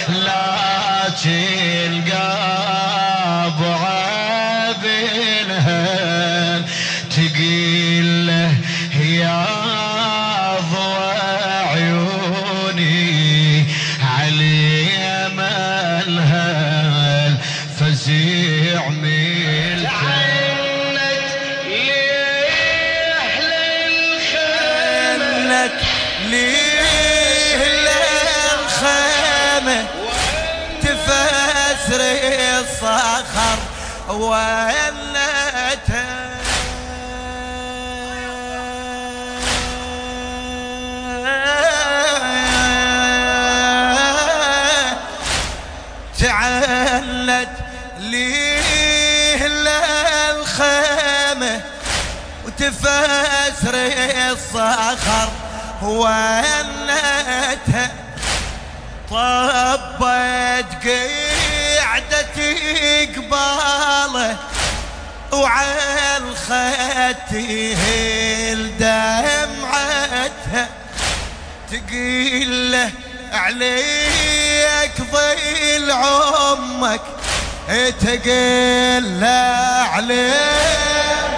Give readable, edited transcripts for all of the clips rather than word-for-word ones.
لكن قابعه بنهن تقيل له يا ضوى عيوني علي مالها الفزيع ميلته ليه للخيمة تفسري الصخر وينتها تعلت ليه للخيمة وتفسري الصخر وانتها طبت قعدتي قباله وعلى الخد دمعتها تقيل له عليك ظل عمك تقيل له عليك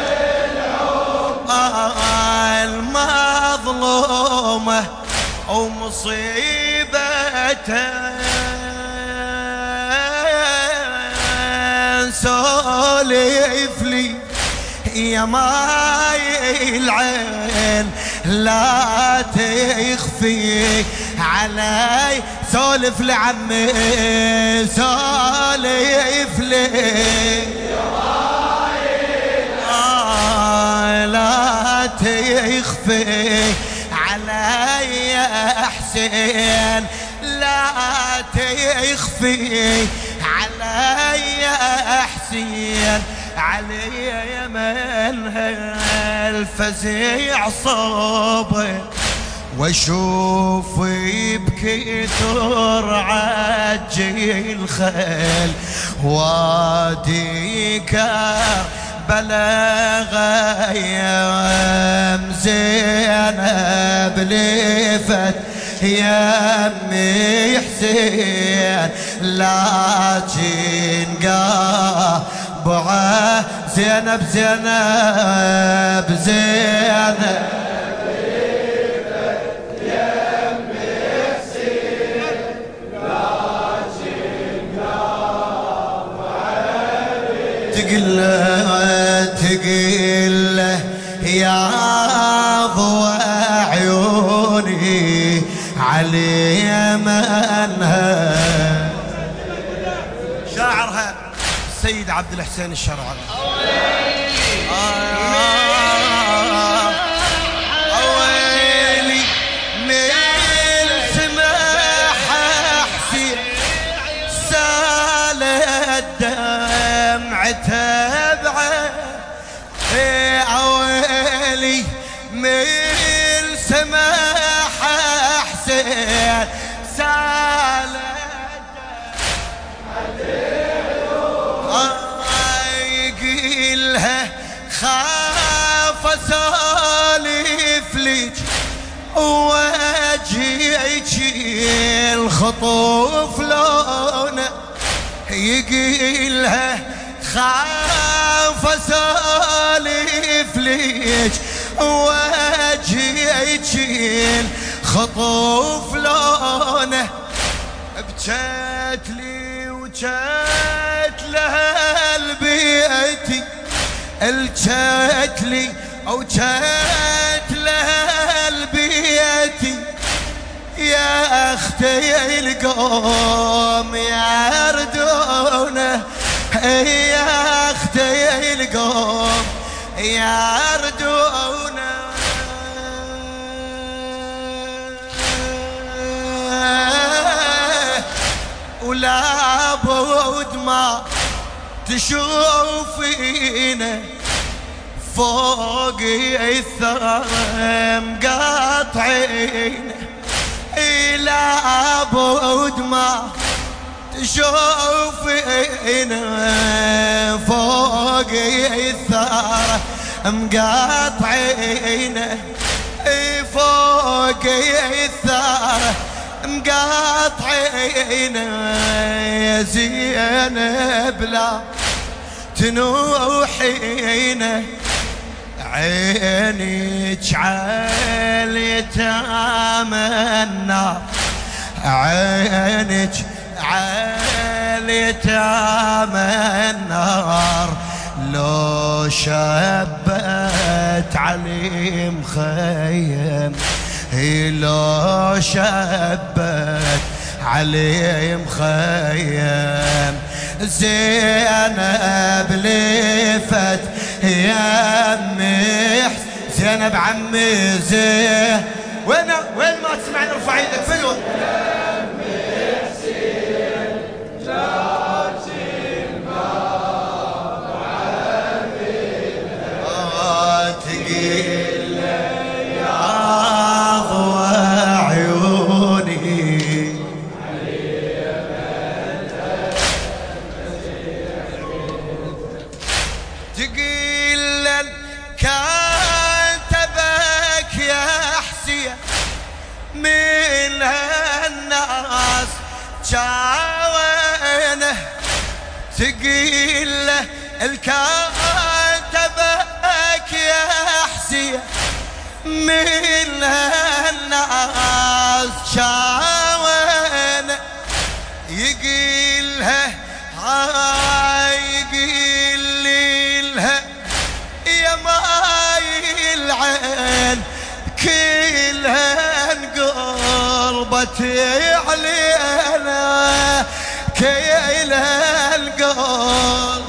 المظلومة ومصيبتها سولف لي يا ماي العين لا تخفي علي سولف لعمي سولف لي يا ماي لا تخفي علي حسين لا تخفي علي حسين علي من الفزيع صوبه واشوف بكثر عجي الخيل وادي كربلاء غيم زينب لفت يمي حسين لكن قابعه زينب زينب زينب تقل له يا ضوى عيوني علي منها شاعرها السيد عبد الحسين الشرعي أويلي من سماحة حسين سالت دمعتها أويلي من سماحة حسين سالت يقيلها خاف اسولف ليج وجهك الخطوف لونه يقيلها خاف اسولف ليج وجهك الخطوف لونه بجت لي وجت لها البيتي الجت لي وجت لها البيتي يا اختي القوم يردونه يا اختي القوم يردونه ولا بود ما تشوفينا فوق الثرى مقاطعين لا بود ما تشوفينا فوق الثرى مقاطعين فوق الثرى مقاطعينا يا زينب لا تنوحينا، عينك عاليتامى النار، عينك عاليتامى النار، لو شبت علي مخيم، لو شبت علي مخيم، زينب لفت يمي، زينب عمي وين ما تسمعني ارفع يدك فلوة تقيل يا ضوى عيوني، تقيل كاتبك يا حسين من هالناس جاوينه، تقيل الكاتبك يا حسين من هالناس جاوينه، يقيلها يقيلها يا ماي العين كلها انقلبت علينا، كلها القلب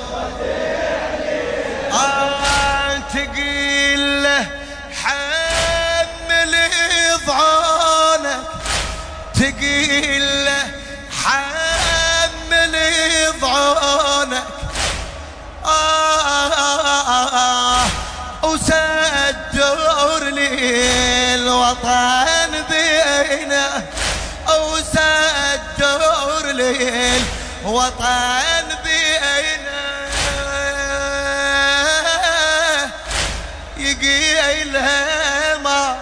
تقيل له حمل ضعونك، تقيل له حمل ضعونك، وسدر لي الوطن بينا، وسدر لي الوطن بينا، يقيلها ما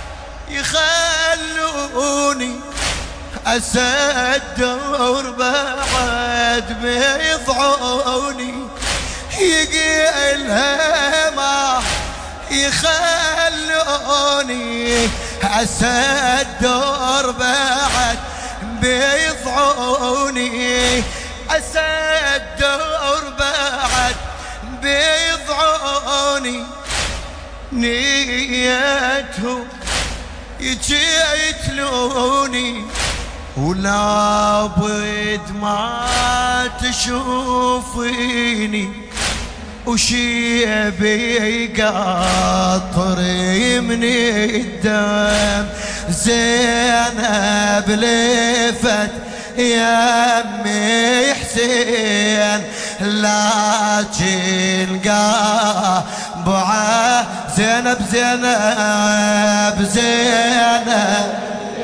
يخلوني أسدر بعد بيضعوني، يقيلها ما يخلوني أسدر بعد بيضعوني، أسدر بعد بيضعوني، نيتهم يجي يتلوني، ولابد ما تشوفيني وشيبي قطري من الدم، زينب لفت يمي حسين لكن قابعه، زينب زينب زينب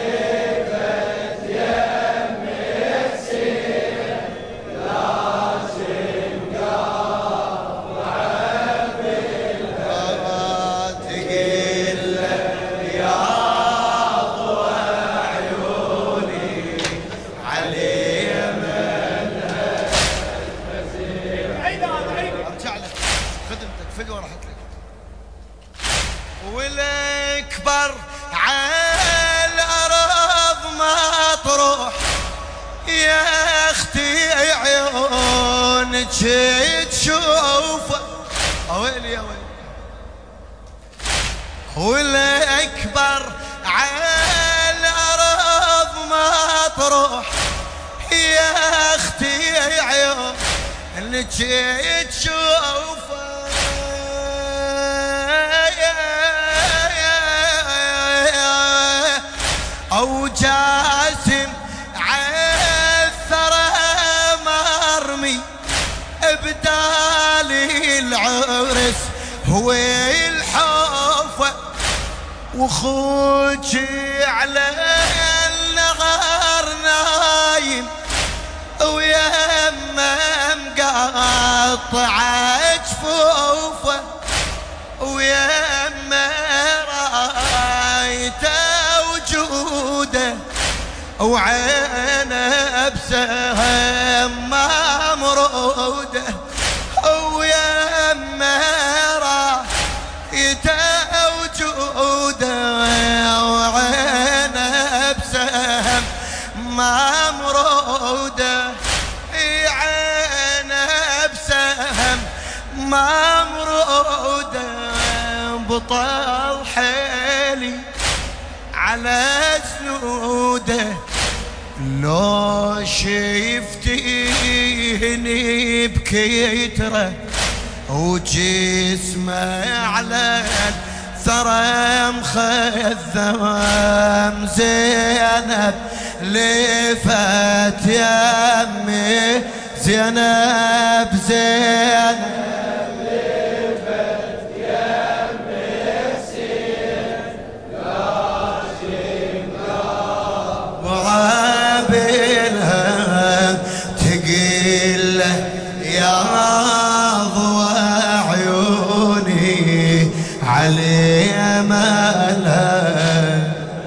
والأكبر عالأرض ما تروح يا أختي عيونك تشوفه، ويلي يا ويلي، والأكبر عالأرض ما تروح يا أختي عيونك تشوفه، أو جاسم عالثرى مرمي بدالي العرس هو الحوفة، وخوك على النهار نايم ويما مقطع جفوفه، ويما رايته وجوده وعينه بسهم ممرودة ويمه رايته وجوده وعينه بسهم ممرودة عينه بسهم ممرودة بطل حيلي على جنوده لو شفتيني بكيتره وجسمه على الثرى مخذم زينب لفت يمي زينب زينب علي مالها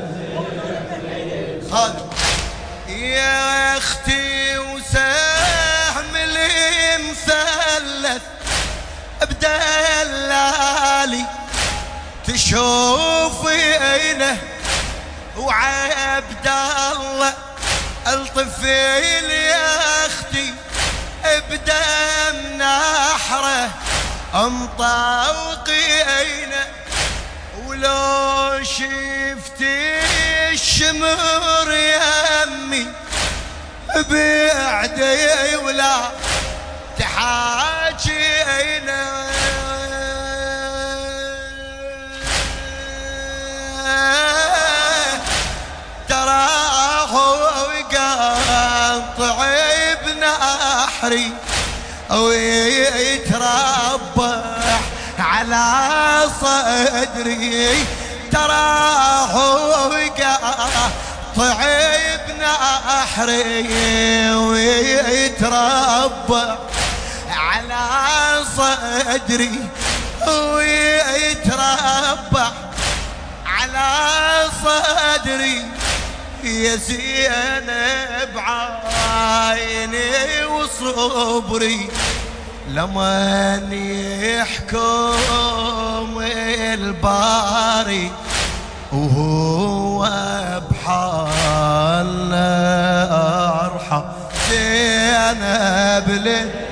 يا اختي وسهم المثلث بدلالي تشوفي عينه وعبد الله الطفيل يا اختي بدم نحره مطوقي عينه ولو شفتي الشمر يمي بعدي ولا تحاجي عينه تراه ويقطع بنحري ويتربح على صدري تراه ويقطع بنحري ويتربح على صدري ويتربح على صدري يا زينب عيني وصبري لمن يحكم الباري وهو بحالنا أرحم زينب